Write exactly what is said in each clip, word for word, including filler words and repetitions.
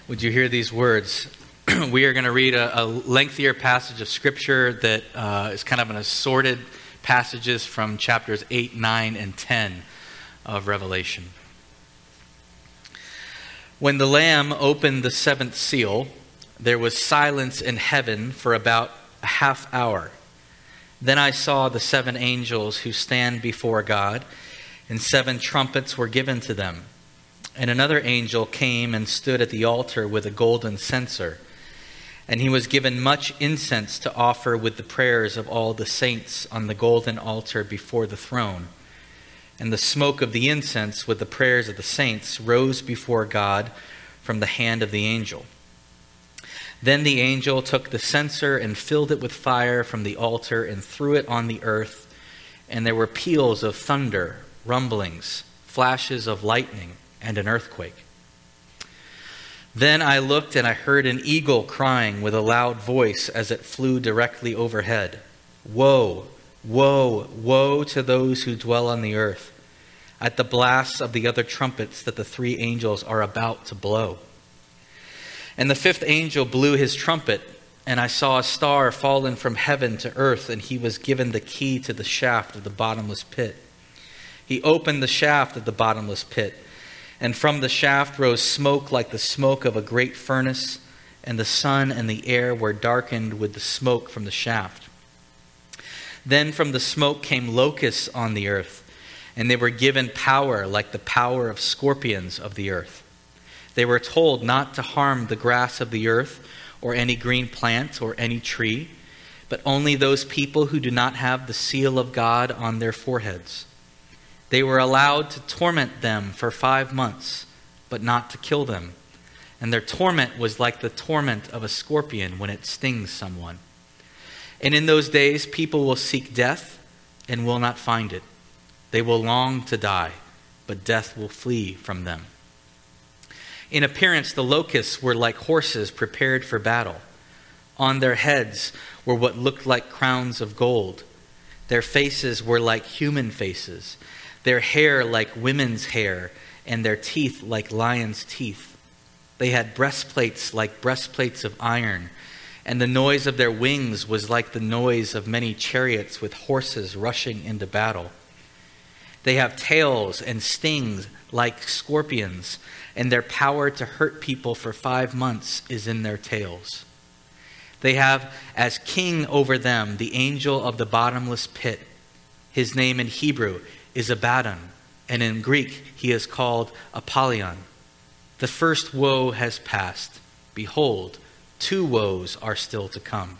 Would you hear these words? We are going to read a, a lengthier passage of Scripture that uh, is kind of an assorted passages from chapters eight, nine, and ten of Revelation. When the Lamb opened the seventh seal, there was silence in heaven for about a half hour. Then I saw the seven angels who stand before God, and seven trumpets were given to them. And another angel came and stood at the altar with a golden censer. And he was given much incense to offer with the prayers of all the saints on the golden altar before the throne. And the smoke of the incense with the prayers of the saints rose before God from the hand of the angel. Then the angel took the censer and filled it with fire from the altar and threw it on the earth. And there were peals of thunder, rumblings, flashes of lightning, and an earthquake. Then I looked and I heard an eagle crying with a loud voice as it flew directly overhead. Woe, woe, woe to those who dwell on the earth, at the blasts of the other trumpets that the three angels are about to blow. And the fifth angel blew his trumpet, and I saw a star fallen from heaven to earth, and he was given the key to the shaft of the bottomless pit. He opened the shaft of the bottomless pit, and from the shaft rose smoke like the smoke of a great furnace, and the sun and the air were darkened with the smoke from the shaft. Then from the smoke came locusts on the earth, and they were given power like the power of scorpions of the earth. They were told not to harm the grass of the earth, or any green plant, or any tree, but only those people who do not have the seal of God on their foreheads. They were allowed to torment them for five months, but not to kill them. And their torment was like the torment of a scorpion when it stings someone. And in those days, people will seek death and will not find it. They will long to die, but death will flee from them. In appearance, the locusts were like horses prepared for battle. On their heads were what looked like crowns of gold. Their faces were like human faces, their hair like women's hair, and their teeth like lions' teeth. They had breastplates like breastplates of iron, and the noise of their wings was like the noise of many chariots with horses rushing into battle. They have tails and stings like scorpions, and their power to hurt people for five months is in their tails. They have as king over them the angel of the bottomless pit. His name in Hebrew is Abaddon, and in Greek he is called Apollyon. The first woe has passed. Behold, two woes are still to come.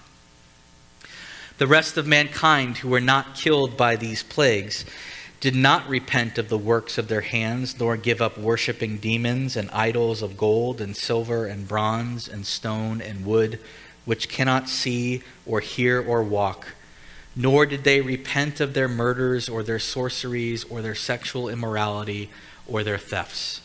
The rest of mankind who were not killed by these plagues did not repent of the works of their hands, nor give up worshiping demons and idols of gold and silver and bronze and stone and wood, which cannot see or hear or walk. Nor did they repent of their murders or their sorceries or their sexual immorality or their thefts.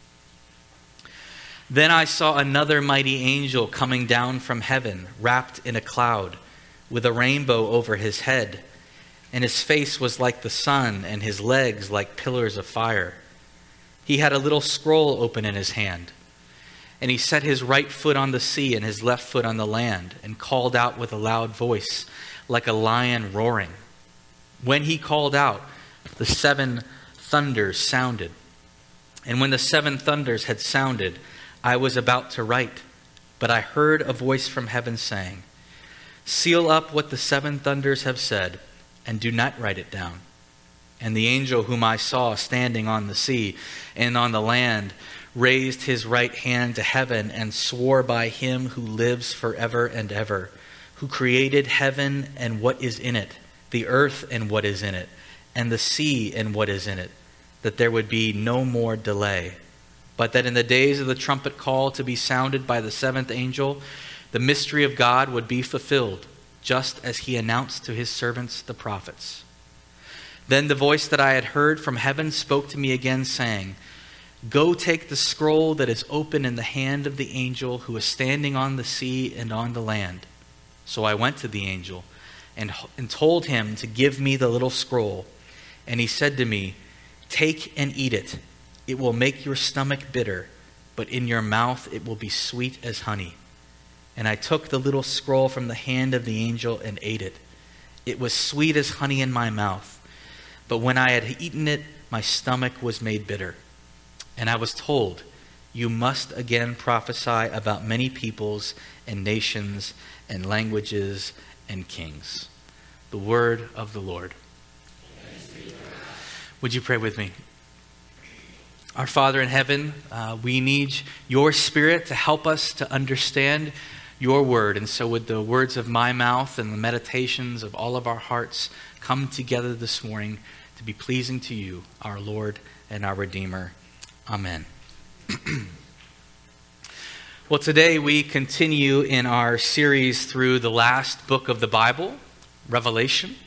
Then I saw another mighty angel coming down from heaven, wrapped in a cloud, with a rainbow over his head. And his face was like the sun, and his legs like pillars of fire. He had a little scroll open in his hand. And he set his right foot on the sea and his left foot on the land, and called out with a loud voice, like a lion roaring. When he called out, the seven thunders sounded. And when the seven thunders had sounded, I was about to write, but I heard a voice from heaven saying, "Seal up what the seven thunders have said, and do not write it down." And the angel whom I saw standing on the sea and on the land raised his right hand to heaven and swore by him who lives forever and ever, who created heaven and what is in it, the earth and what is in it, and the sea and what is in it, that there would be no more delay, but that in the days of the trumpet call to be sounded by the seventh angel, the mystery of God would be fulfilled, just as he announced to his servants the prophets. Then the voice that I had heard from heaven spoke to me again, saying, "Go take the scroll that is open in the hand of the angel who is standing on the sea and on the land." So I went to the angel and, and told him to give me the little scroll. And he said to me, "Take and eat it. It will make your stomach bitter, but in your mouth it will be sweet as honey." And I took the little scroll from the hand of the angel and ate it. It was sweet as honey in my mouth, but when I had eaten it, my stomach was made bitter. And I was told, "You must again prophesy about many peoples and nations and languages and kings." The word of the Lord. Would you pray with me? Our Father in heaven, uh, we need your Spirit to help us to understand your word. And so would the words of my mouth and the meditations of all of our hearts come together this morning to be pleasing to you, our Lord and our Redeemer. Amen. Well, today we continue in our series through the last book of the Bible, Revelation.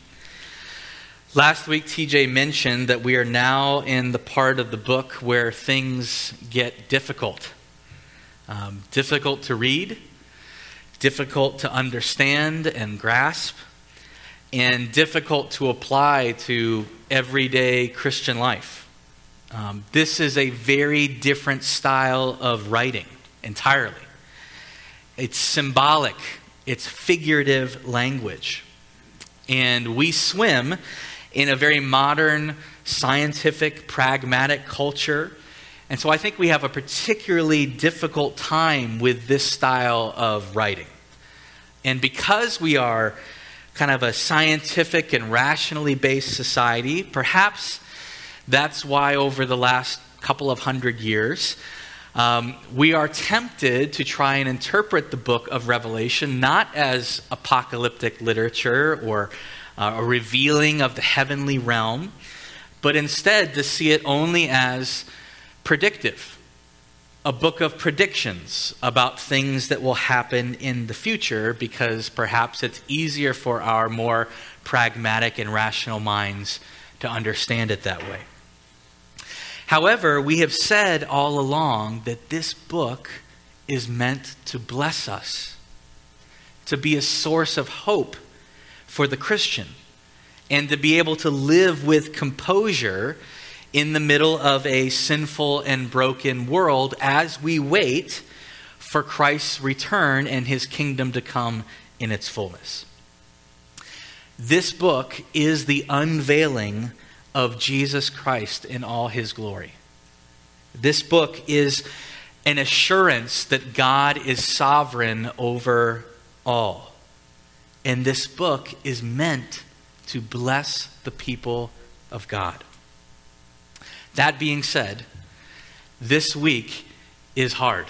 Last week, T J mentioned that we are now in the part of the book where things get difficult. Um, difficult to read, difficult to understand and grasp, and difficult to apply to everyday Christian life. Um, this is a very different style of writing entirely. It's symbolic, it's figurative language. And we swim in a very modern, scientific, pragmatic culture. And so I think we have a particularly difficult time with this style of writing. And because we are kind of a scientific and rationally based society, perhaps that's why over the last couple of hundred years, um, we are tempted to try and interpret the book of Revelation not as apocalyptic literature or uh, a revealing of the heavenly realm, but instead to see it only as predictive, a book of predictions about things that will happen in the future, because perhaps it's easier for our more pragmatic and rational minds to understand it that way. However, we have said all along that this book is meant to bless us, to be a source of hope for the Christian, and to be able to live with composure in the middle of a sinful and broken world as we wait for Christ's return and his kingdom to come in its fullness. This book is the unveiling of Jesus Christ in all his glory. This book is an assurance that God is sovereign over all. And this book is meant to bless the people of God. That being said, this week is hard.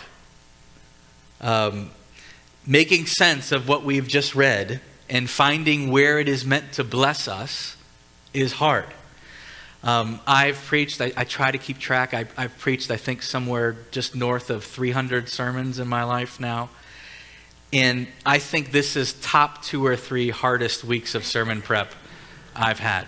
Um, making sense of what we've just read and finding where it is meant to bless us is hard. Um, I've preached, I, I try to keep track, I, I've preached I think somewhere just north of three hundred sermons in my life now. And I think this is top two or three hardest weeks of sermon prep I've had.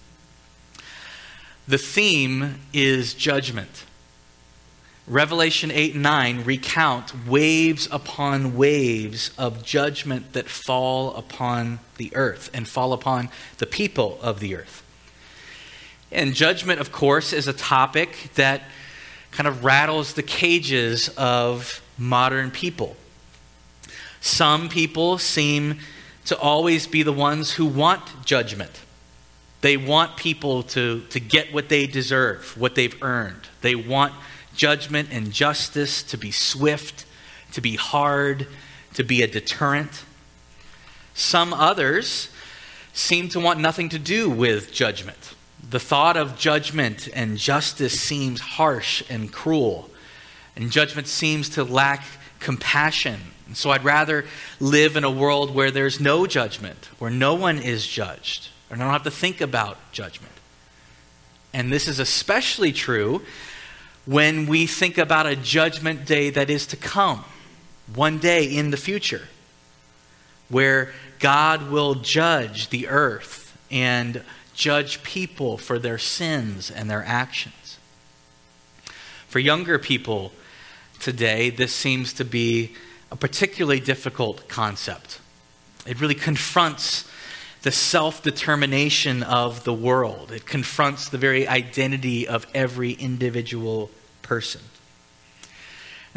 The theme is judgment. Revelation eight and nine recount waves upon waves of judgment that fall upon the earth and fall upon the people of the earth. And judgment, of course, is a topic that kind of rattles the cages of modern people. Some people seem to always be the ones who want judgment. They want people to, to get what they deserve, what they've earned. They want judgment and justice to be swift, to be hard, to be a deterrent. Some others seem to want nothing to do with judgment. The thought of judgment and justice seems harsh and cruel, and judgment seems to lack compassion. And so I'd rather live in a world where there's no judgment, where no one is judged, or I don't have to think about judgment. And this is especially true when we think about a judgment day that is to come, one day in the future, where God will judge the earth and judge people for their sins and their actions. For younger people today, this seems to be a particularly difficult concept. It really confronts the self-determination of the world. It confronts the very identity of every individual person.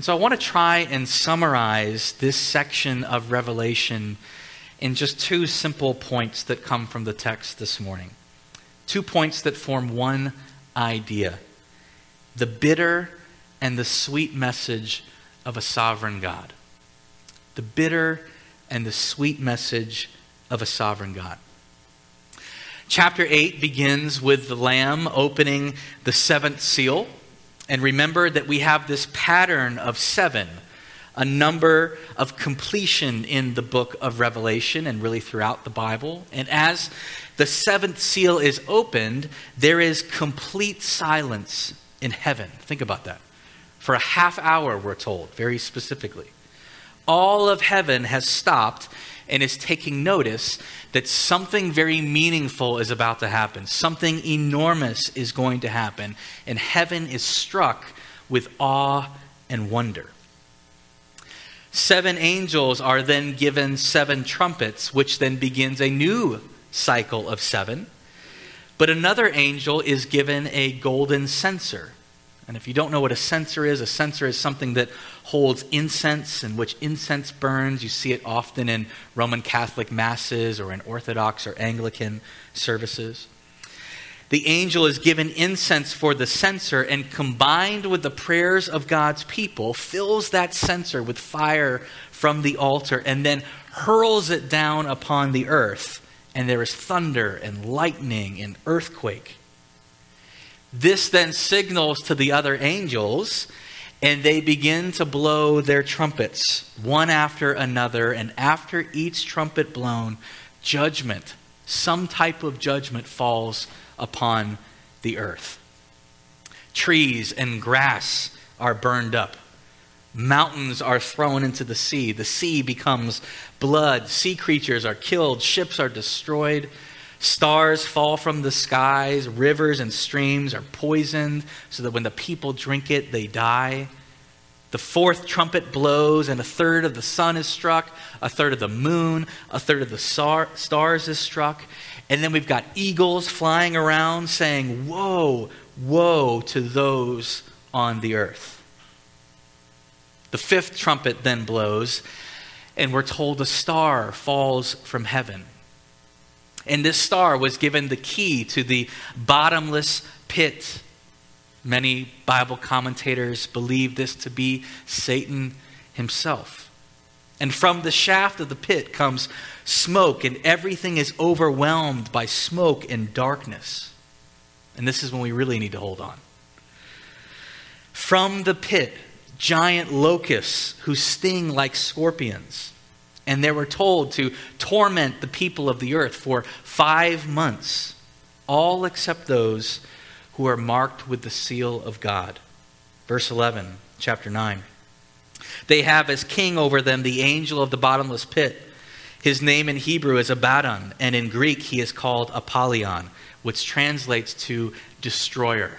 And so I want to try and summarize this section of Revelation in just two simple points that come from the text this morning. Two points that form one idea: the bitter and the sweet message of a sovereign God. The bitter and the sweet message of a sovereign God. Chapter eight begins with the Lamb opening the seventh seal. And remember that we have this pattern of seven, a number of completion in the book of Revelation and really throughout the Bible. And as the seventh seal is opened, there is complete silence in heaven. Think about that. For a half hour, we're told, very specifically. All of heaven has stopped and is taking notice that something very meaningful is about to happen. Something enormous is going to happen. And heaven is struck with awe and wonder. Seven angels are then given seven trumpets, which then begins a new cycle of seven. But another angel is given a golden censer. And if you don't know what a censer is, a censer is something that holds incense, in which incense burns. You see it often in Roman Catholic masses or in Orthodox or Anglican services. The angel is given incense for the censer, and combined with the prayers of God's people, fills that censer with fire from the altar and then hurls it down upon the earth. And there is thunder and lightning and earthquake. This then signals to the other angels, and they begin to blow their trumpets, one after another. And after each trumpet blown, judgment, some type of judgment, falls upon the earth. Trees and grass are burned up. Mountains are thrown into the sea. The sea becomes blood. Sea creatures are killed. Ships are destroyed. Stars fall from the skies. Rivers and streams are poisoned so that when the people drink it, they die. The fourth trumpet blows and a third of the sun is struck. A third of the moon. A third of the star- stars is struck. And then we've got eagles flying around saying, "Woe, woe to those on the earth." The fifth trumpet then blows, and we're told a star falls from heaven. And this star was given the key to the bottomless pit. Many Bible commentators believe this to be Satan himself. And from the shaft of the pit comes smoke, and everything is overwhelmed by smoke and darkness. And this is when we really need to hold on. From the pit, giant locusts who sting like scorpions. And they were told to torment the people of the earth for five months, all except those who are marked with the seal of God. Verse eleven, chapter nine. They have as king over them the angel of the bottomless pit. His name in Hebrew is Abaddon, and in Greek he is called Apollyon, which translates to destroyer.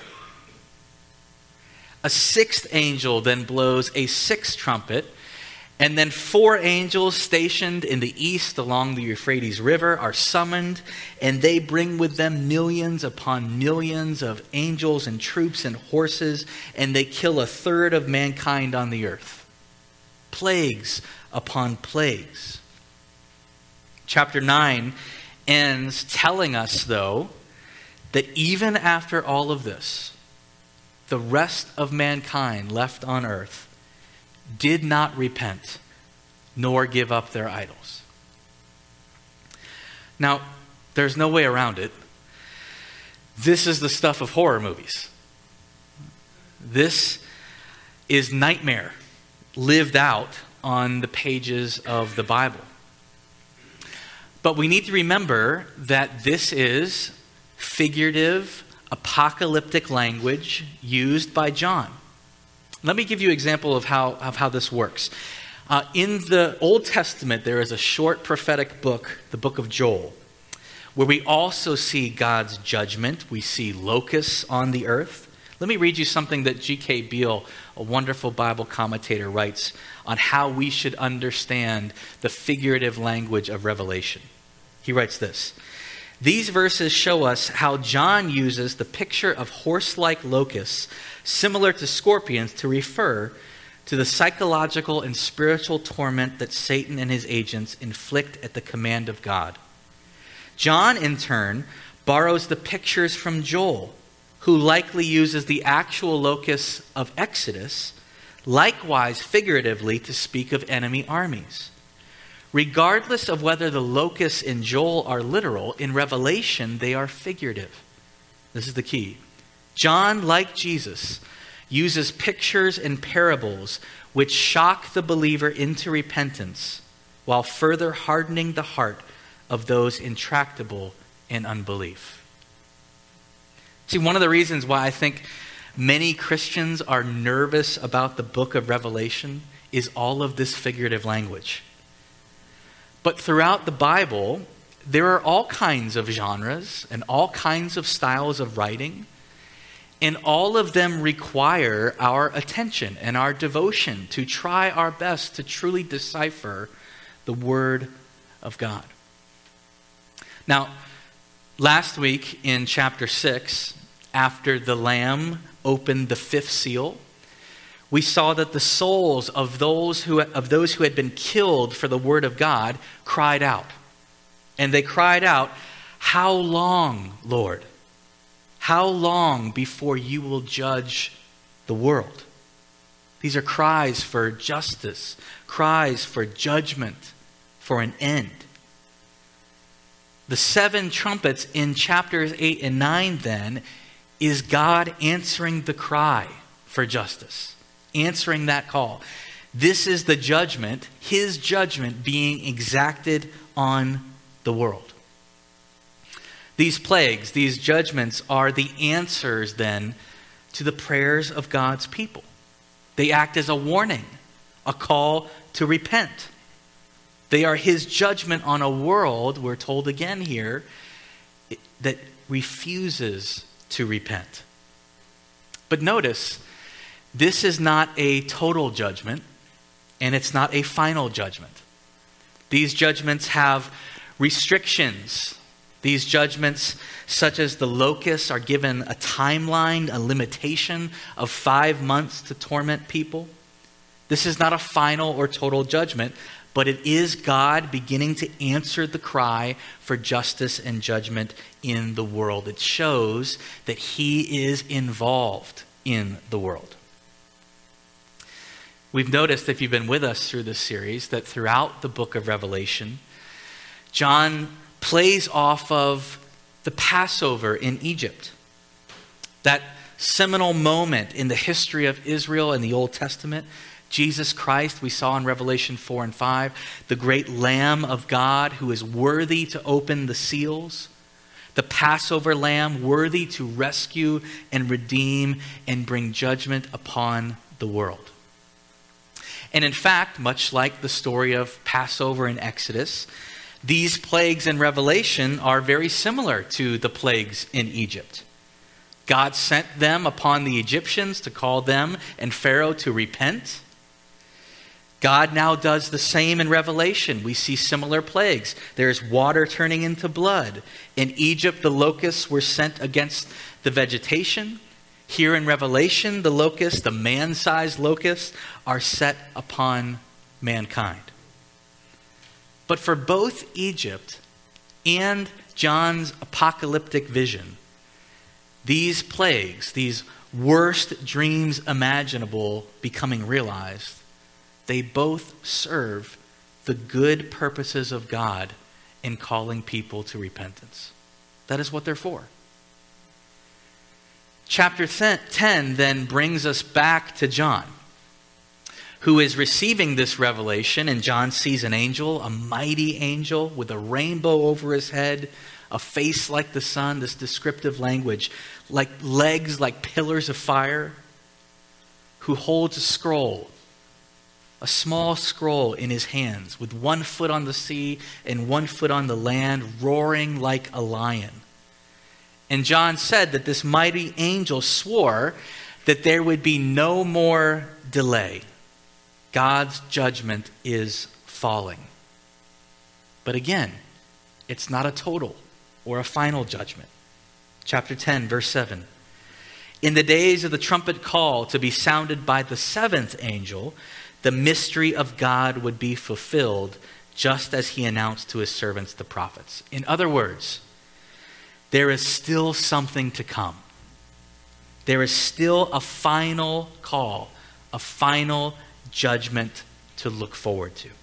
A sixth angel then blows a sixth trumpet, and then four angels stationed in the east along the Euphrates River are summoned, and they bring with them millions upon millions of angels and troops and horses, and they kill a third of mankind on the earth. Plagues upon plagues. Chapter nine ends telling us, though, that even after all of this, the rest of mankind left on earth did not repent, nor give up their idols. Now, there's no way around it. This is the stuff of horror movies. This is nightmare lived out on the pages of the Bible. But we need to remember that this is figurative, apocalyptic language used by John. Let me give you an example of how, of how this works. Uh, in the Old Testament, there is a short prophetic book, the book of Joel, where we also see God's judgment. We see locusts on the earth. Let me read you something that G K Beale, a wonderful Bible commentator, writes on how we should understand the figurative language of Revelation. He writes this: "These verses show us how John uses the picture of horse-like locusts, similar to scorpions, to refer to the psychological and spiritual torment that Satan and his agents inflict at the command of God. John, in turn, borrows the pictures from Joel, who likely uses the actual locus of Exodus, likewise figuratively to speak of enemy armies. Regardless of whether the locusts in Joel are literal, in Revelation they are figurative. This is the key. John, like Jesus, uses pictures and parables which shock the believer into repentance while further hardening the heart of those intractable in unbelief. See, one of the reasons why I think many Christians are nervous about the book of Revelation is all of this figurative language. But throughout the Bible, there are all kinds of genres and all kinds of styles of writing, and all of them require our attention and our devotion to try our best to truly decipher the Word of God. Now, last week in chapter six, after the Lamb opened the fifth seal, we saw that the souls of those who of those who had been killed for the Word of God cried out. And they cried out, "How long, Lord? How long before you will judge the world?" These are cries for justice, cries for judgment, for an end. The seven trumpets in chapters eight and nine, then, is God answering the cry for justice, answering that call. This is the judgment, his judgment being exacted on the world. These plagues, these judgments are the answers then to the prayers of God's people. They act as a warning, a call to repent. They are his judgment on a world, we're told again here, that refuses to repent. But notice, this is not a total judgment, and it's not a final judgment. These judgments have restrictions. These judgments, such as the locusts, are given a timeline, a limitation of five months to torment people. This is not a final or total judgment, but it is God beginning to answer the cry for justice and judgment in the world. It shows that he is involved in the world. We've noticed, if you've been with us through this series, that throughout the book of Revelation, John plays off of the Passover in Egypt. That seminal moment in the history of Israel in the Old Testament. Jesus Christ, we saw in Revelation four and five, the great Lamb of God who is worthy to open the seals. The Passover Lamb worthy to rescue and redeem and bring judgment upon the world. And in fact, much like the story of Passover in Exodus, these plagues in Revelation are very similar to the plagues in Egypt. God sent them upon the Egyptians to call them and Pharaoh to repent. God now does the same in Revelation. We see similar plagues. There's water turning into blood. In Egypt, the locusts were sent against the vegetation. Here in Revelation, the locusts, the man-sized locusts, are set upon mankind. But for both Egypt and John's apocalyptic vision, these plagues, these worst dreams imaginable becoming realized, they both serve the good purposes of God in calling people to repentance. That is what they're for. Chapter ten then brings us back to John, who is receiving this revelation, and John sees an angel, a mighty angel with a rainbow over his head, a face like the sun, this descriptive language, like legs like pillars of fire, who holds a scroll, a small scroll in his hands, with one foot on the sea and one foot on the land, roaring like a lion. And John said that this mighty angel swore that there would be no more delay. God's judgment is falling. But again, it's not a total or a final judgment. Chapter ten, verse seven. In the days of the trumpet call to be sounded by the seventh angel, the mystery of God would be fulfilled, just as he announced to his servants, the prophets. In other words, there is still something to come. There is still a final call, a final judgment to look forward to.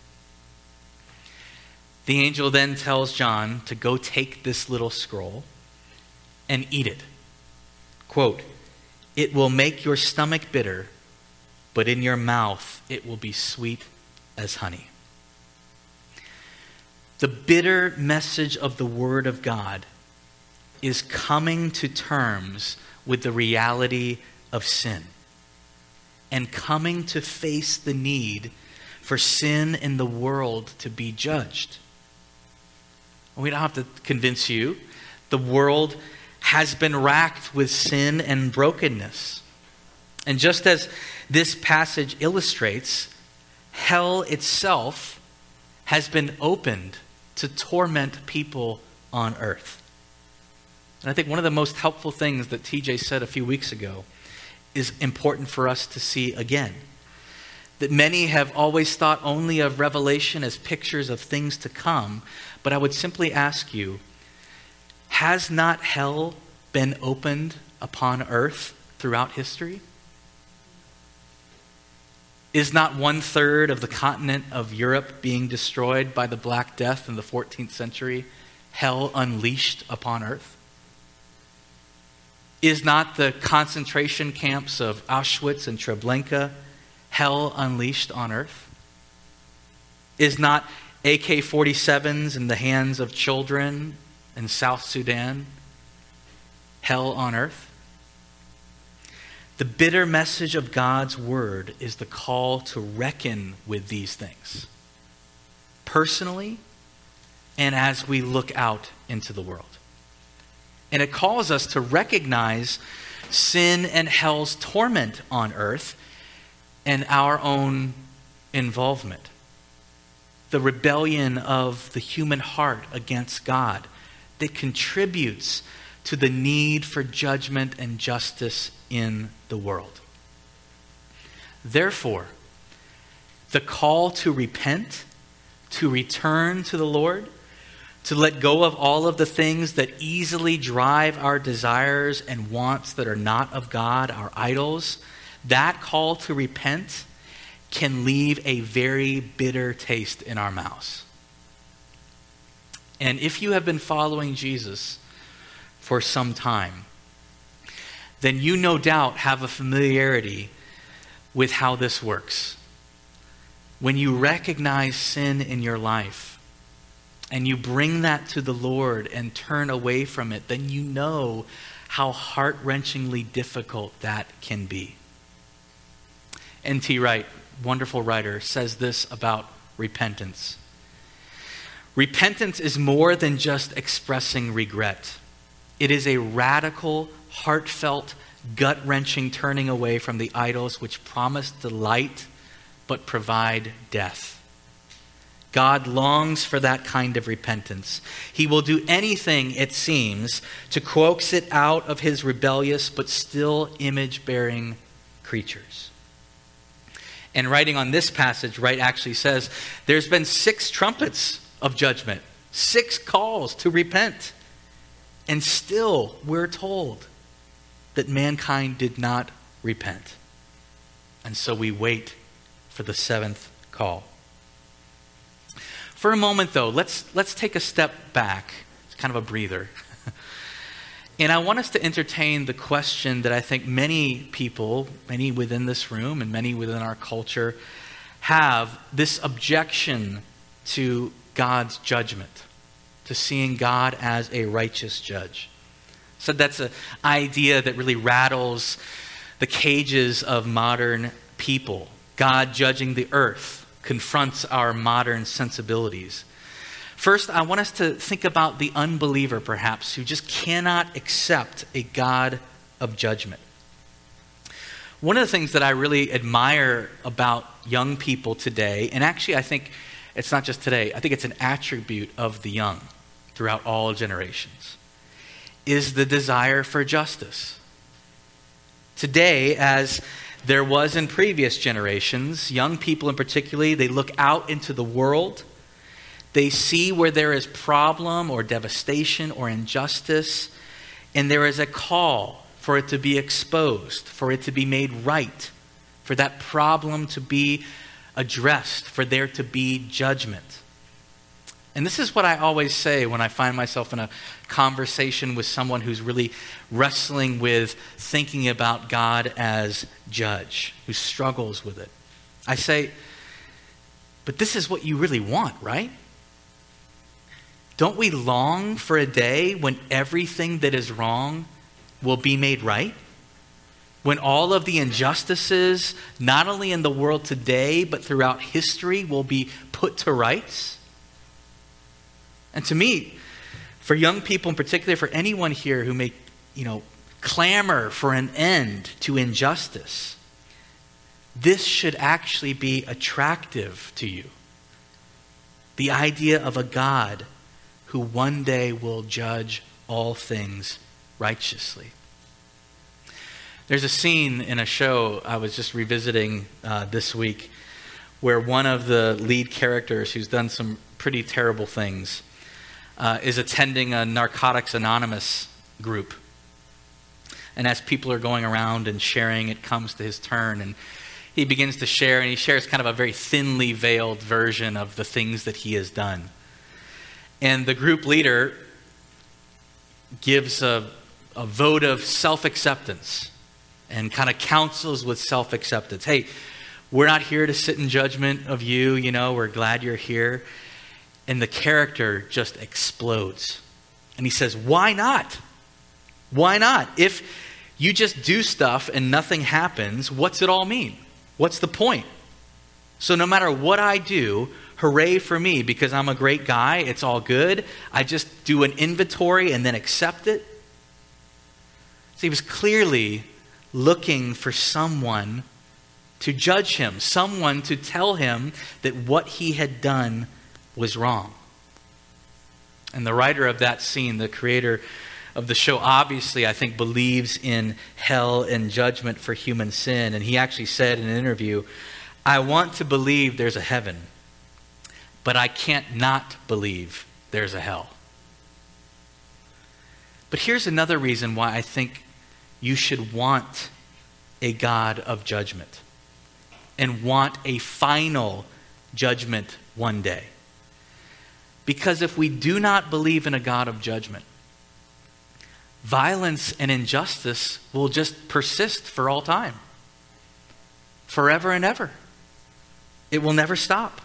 The angel then tells John to go take this little scroll and eat it. Quote, "It will make your stomach bitter, but in your mouth it will be sweet as honey." The bitter message of the Word of God is coming to terms with the reality of sin and coming to face the need for sin in the world to be judged. We don't have to convince you. The world has been racked with sin and brokenness. And just as this passage illustrates, hell itself has been opened to torment people on earth. And I think one of the most helpful things that T J said a few weeks ago is important for us to see again. That many have always thought only of Revelation as pictures of things to come, but I would simply ask you, has not hell been opened upon earth throughout history? Is not one third of the continent of Europe being destroyed by the Black Death in the fourteenth century hell unleashed upon earth? Is not the concentration camps of Auschwitz and Treblinka hell unleashed on earth? Is not A K forty-sevens in the hands of children in South Sudan hell on earth? The bitter message of God's word is the call to reckon with these things, personally and as we look out into the world. And it calls us to recognize sin and hell's torment on earth and our own involvement. The rebellion of the human heart against God that contributes to the need for judgment and justice in the world. Therefore, the call to repent, to return to the Lord, to let go of all of the things that easily drive our desires and wants that are not of God, our idols, that call to repent can leave a very bitter taste in our mouths. And if you have been following Jesus for some time, then you no doubt have a familiarity with how this works. When you recognize sin in your life and you bring that to the Lord and turn away from it, then you know how heart-wrenchingly difficult that can be. N T Wright, wonderful writer, says this about repentance. Repentance is more than just expressing regret. It is a radical, heartfelt, gut-wrenching turning away from the idols which promise delight but provide death. God longs for that kind of repentance. He will do anything, it seems, to coax it out of his rebellious but still image-bearing creatures. And writing on this passage, Wright actually says, there's been six trumpets of judgment, six calls to repent. And still, we're told that mankind did not repent. And so we wait for the seventh call. For a moment, though, let's, let's take a step back. It's kind of a breather. And I want us to entertain the question that I think many people, many within this room and many within our culture, have this objection to God's judgment, to seeing God as a righteous judge. So that's an idea that really rattles the cages of modern people. God judging the earth confronts our modern sensibilities. First, I want us to think about the unbeliever, perhaps, who just cannot accept a God of judgment. One of the things that I really admire about young people today, and actually I think it's not just today, I think it's an attribute of the young throughout all generations, is the desire for justice. Today, as there was in previous generations, young people in particular, they look out into the world. They see where there is problem or devastation or injustice, and there is a call for it to be exposed, for it to be made right, for that problem to be addressed, for there to be judgment. And this is what I always say when I find myself in a conversation with someone who's really wrestling with thinking about God as judge, who struggles with it. I say, but this is what you really want, right? Don't we long for a day when everything that is wrong will be made right? When all of the injustices, not only in the world today, but throughout history, will be put to rights? And to me, for young people in particular, for anyone here who may, you know, clamor for an end to injustice, this should actually be attractive to you. The idea of a God who one day will judge all things righteously. There's a scene in a show I was just revisiting uh, this week where one of the lead characters, who's done some pretty terrible things, uh, is attending a Narcotics Anonymous group. And as people are going around and sharing, it comes to his turn, and he begins to share, and he shares kind of a very thinly veiled version of the things that he has done. And the group leader gives a, a vote of self-acceptance and kind of counsels with self-acceptance. Hey, we're not here to sit in judgment of you, you know, we're glad you're here. And the character just explodes. And he says, why not? Why not? If you just do stuff and nothing happens, what's it all mean? What's the point? So no matter what I do, hooray for me, because I'm a great guy, it's all good. I just do an inventory and then accept it. So he was clearly looking for someone to judge him, someone to tell him that what he had done was wrong. And the writer of that scene, the creator of the show, obviously, I think, believes in hell and judgment for human sin. And he actually said in an interview, I want to believe there's a heaven, but I can't not believe there's a hell. But here's another reason why I think you should want a God of judgment and want a final judgment one day. Because if we do not believe in a God of judgment, violence and injustice will just persist for all time. Forever and ever. It will never stop.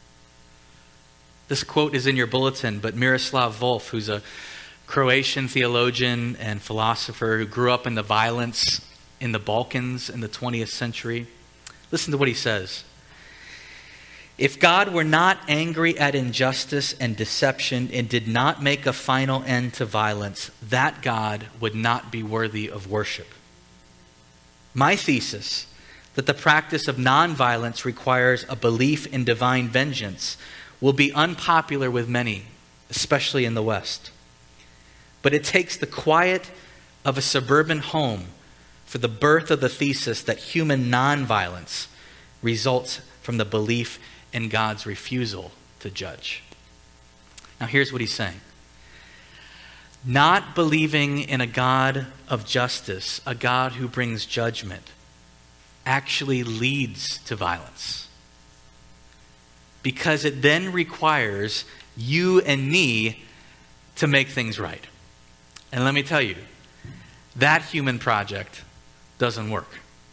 This quote is in your bulletin, but Miroslav Volf, who's a Croatian theologian and philosopher who grew up in the violence in the Balkans in the twentieth century, listen to what he says. If God were not angry at injustice and deception and did not make a final end to violence, that God would not be worthy of worship. My thesis that the practice of nonviolence requires a belief in divine vengeance will be unpopular with many, especially in the West. But it takes the quiet of a suburban home for the birth of the thesis that human nonviolence results from the belief in God's refusal to judge. Now here's what he's saying. Not believing in a God of justice, a God who brings judgment, actually leads to violence. Because it then requires you and me to make things right. And let me tell you, that human project doesn't work.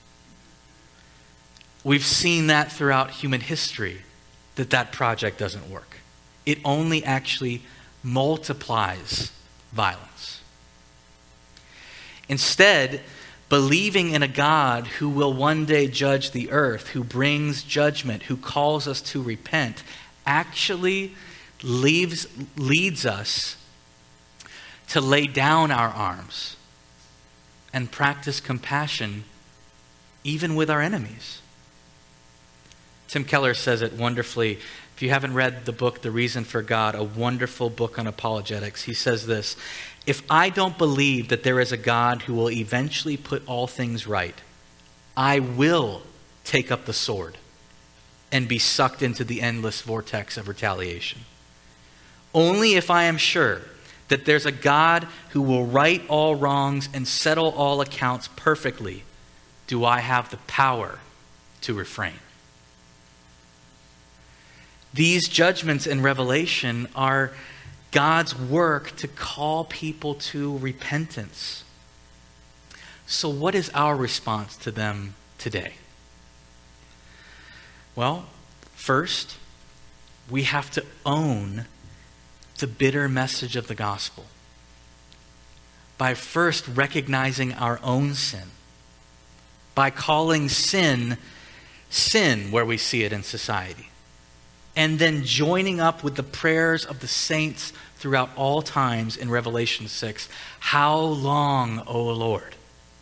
We've seen that throughout human history, that that project doesn't work. It only actually multiplies violence. Instead, believing in a God who will one day judge the earth, who brings judgment, who calls us to repent, actually leaves, leads us to lay down our arms and practice compassion even with our enemies. Tim Keller says it wonderfully. If you haven't read the book, The Reason for God, a wonderful book on apologetics, he says this: if I don't believe that there is a God who will eventually put all things right, I will take up the sword and be sucked into the endless vortex of retaliation. Only if I am sure that there's a God who will right all wrongs and settle all accounts perfectly do I have the power to refrain. These judgments in Revelation are God's work to call people to repentance. So what is our response to them today? Well, first, we have to own the bitter message of the gospel by first recognizing our own sin, by calling sin, sin where we see it in society, and then joining up with the prayers of the saints throughout all times in Revelation six. How long, O Lord?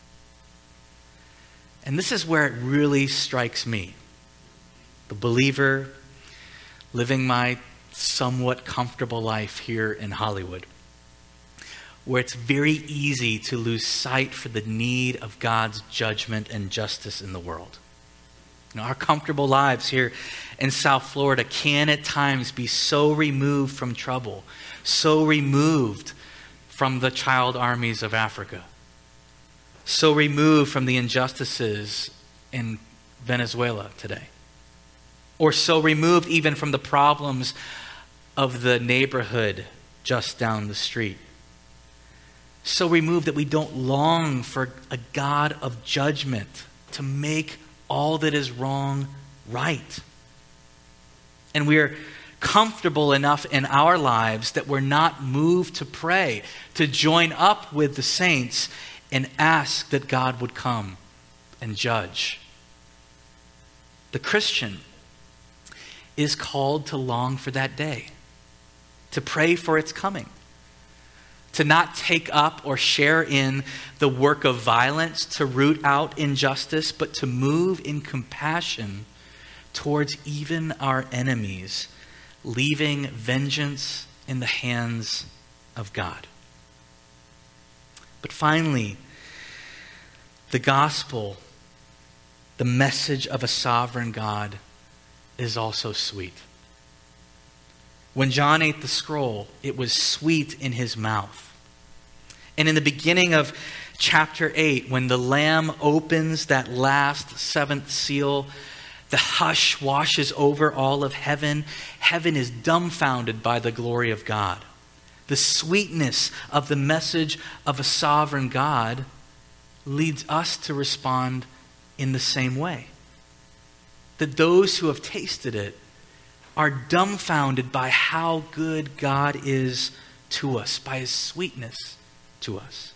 And this is where it really strikes me. The believer living my somewhat comfortable life here in Hollywood, where it's very easy to lose sight for the need of God's judgment and justice in the world. You know, our comfortable lives here in South Florida can at times be so removed from trouble, so removed from the child armies of Africa, so removed from the injustices in Venezuela today, or so removed even from the problems of the neighborhood just down the street. So removed that we don't long for a God of judgment to make all that is wrong right. And we're comfortable enough in our lives that we're not moved to pray, to join up with the saints and ask that God would come and judge. The Christian is called to long for that day, to pray for its coming, to not take up or share in the work of violence to root out injustice, but to move in compassion towards even our enemies, leaving vengeance in the hands of God. But finally, the gospel, the message of a sovereign God, is also sweet. When John ate the scroll, it was sweet in his mouth. And in the beginning of chapter eight, when the Lamb opens that last seventh seal, the hush washes over all of heaven. Heaven is dumbfounded by the glory of God. The sweetness of the message of a sovereign God leads us to respond in the same way. That those who have tasted it are dumbfounded by how good God is to us, by his sweetness to us.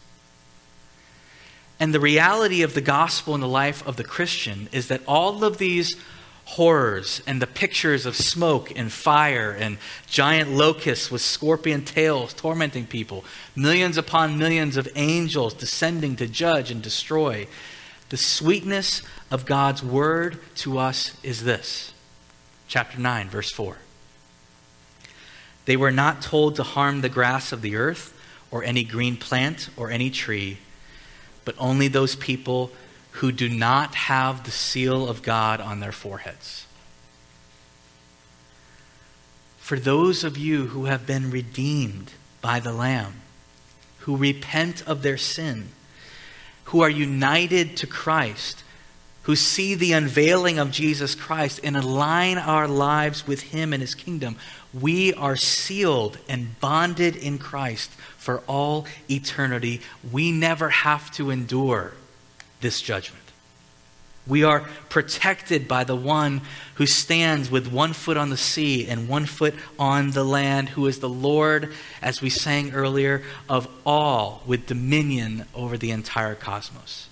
And the reality of the gospel in the life of the Christian is that all of these horrors and the pictures of smoke and fire and giant locusts with scorpion tails tormenting people, millions upon millions of angels descending to judge and destroy, the sweetness of God's word to us is this. Chapter nine, verse four. They were not told to harm the grass of the earth or any green plant or any tree, but only those people who do not have the seal of God on their foreheads. For those of you who have been redeemed by the Lamb, who repent of their sin, who are united to Christ, who see the unveiling of Jesus Christ and align our lives with him and his kingdom, we are sealed and bonded in Christ for all eternity. We never have to endure this judgment. We are protected by the one who stands with one foot on the sea and one foot on the land, who is the Lord, as we sang earlier, of all, with dominion over the entire cosmos.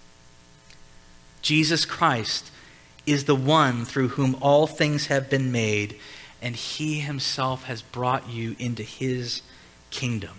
Jesus Christ is the one through whom all things have been made, and he himself has brought you into his kingdom.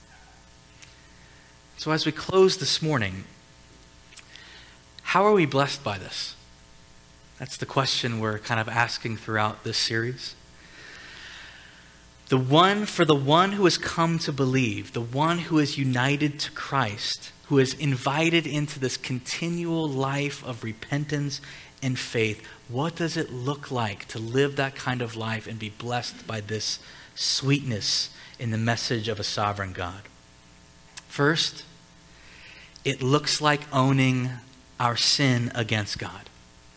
So as we close this morning, how are we blessed by this? That's the question we're kind of asking throughout this series. The one, for the one who has come to believe, the one who is united to Christ, who is invited into this continual life of repentance and faith, what does it look like to live that kind of life and be blessed by this sweetness in the message of a sovereign God? First, it looks like owning our sin against God.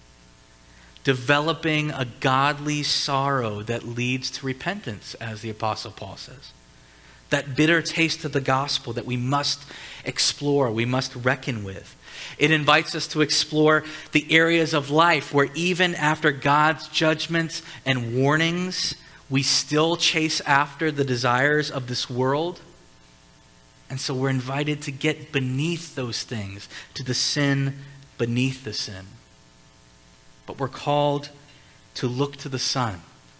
Developing a godly sorrow that leads to repentance, as the Apostle Paul says. That bitter taste of the gospel that we must explore, we must reckon with. It invites us to explore the areas of life where even after God's judgments and warnings, we still chase after the desires of this world. And so we're invited to get beneath those things, to the sin beneath the sin. But we're called to look to the Son,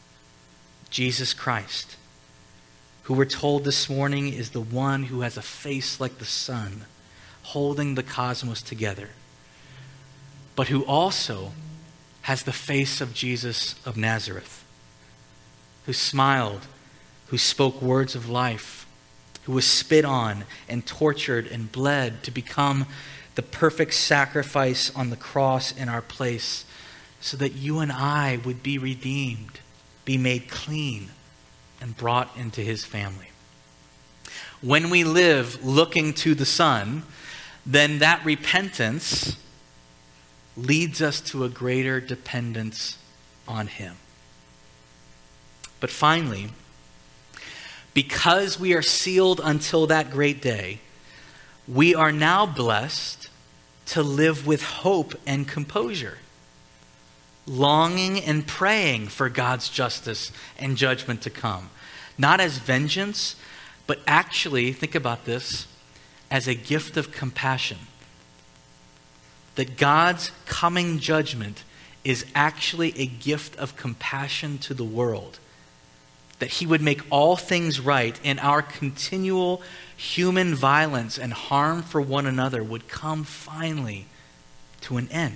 Jesus Christ, who we're told this morning is the one who has a face like the sun, holding the cosmos together, but who also has the face of Jesus of Nazareth, who smiled, who spoke words of life, who was spit on and tortured and bled to become the perfect sacrifice on the cross in our place, so that you and I would be redeemed, be made clean, and brought into his family. When we live looking to the Son, then that repentance leads us to a greater dependence on him. But finally, because we are sealed until that great day, we are now blessed to live with hope and composure, longing and praying for God's justice and judgment to come. Not as vengeance, but actually, think about this, as a gift of compassion. That God's coming judgment is actually a gift of compassion to the world. That he would make all things right, and our continual human violence and harm for one another would come finally to an end.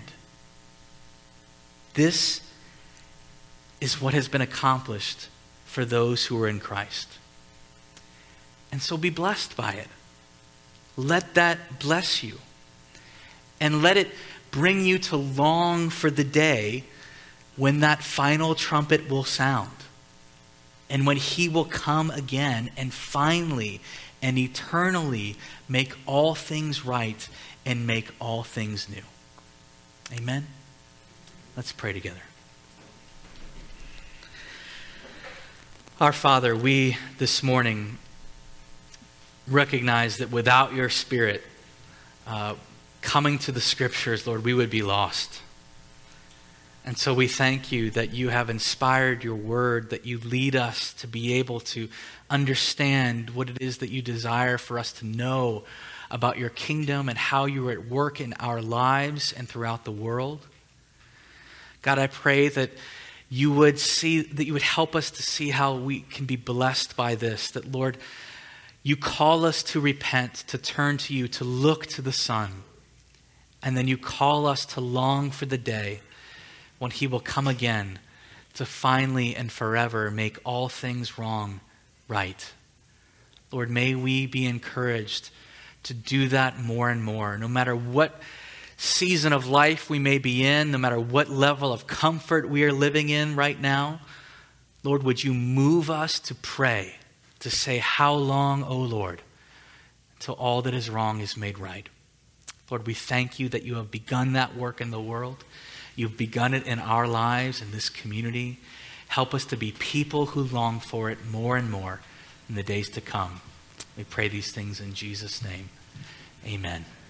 This is what has been accomplished for those who are in Christ. And so be blessed by it. Let that bless you. And let it bring you to long for the day when that final trumpet will sound. And when he will come again and finally and eternally make all things right and make all things new. Amen? Let's pray together. Our Father, we this morning recognize that without your Spirit uh, coming to the Scriptures, Lord, we would be lost. And so we thank you that you have inspired your word, that you lead us to be able to understand what it is that you desire for us to know about your kingdom and how you are at work in our lives and throughout the world. God, I pray that you would see, that you would help us to see how we can be blessed by this. That, Lord, you call us to repent, to turn to you, to look to the Son. And then you call us to long for the day when he will come again to finally and forever make all things wrong right. Lord, may we be encouraged to do that more and more, no matter what season of life we may be in, no matter what level of comfort we are living in right now. Lord, would you move us to pray, to say, how long, O Lord, until all that is wrong is made right. Lord, we thank you that you have begun that work in the world. You've begun it in our lives, in this community. Help us to be people who long for it more and more in the days to come. We pray these things in Jesus' name. Amen.